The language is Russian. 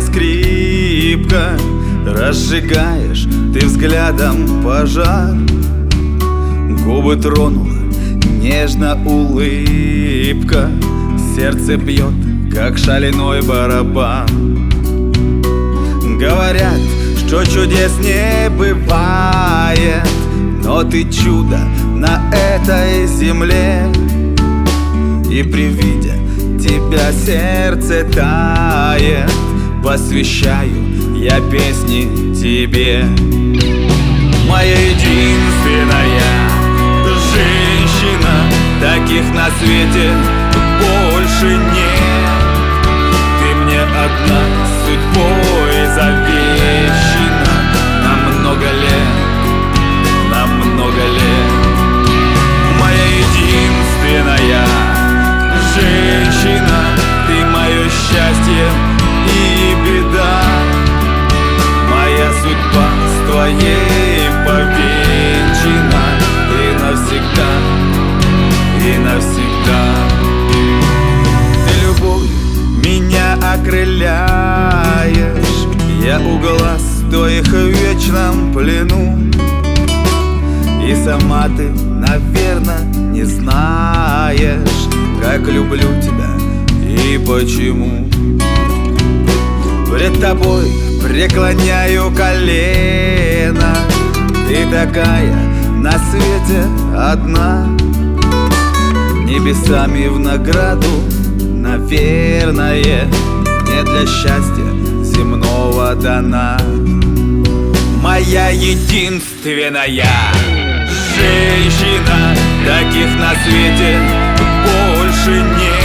скрипка, разжигаешь ты взглядом пожар. Губы тронула нежно улыбка, сердце бьет, как шальной барабан. Говорят, что чудес не бывает, но ты чудо на этой земле. И при виде тебя сердце тает, посвящаю я песни тебе. Моя единственная женщина, таких на свете больше нет. Ты мне одна судьбой завещена на много лет, на много лет. Моя единственная женщина, ты мое счастье и беда. Моя судьба с твоей повенчана, и навсегда, и навсегда. Ты любовью меня окрыляешь, я у глаз твоих в вечном плену. И сама ты, наверно, не знаешь, как люблю тебя и почему. Пред тобой преклоняю колено, ты такая на свете одна. Небесами в награду, наверное, не для счастья земного дана. Моя единственная женщина, таких на свете больше нет.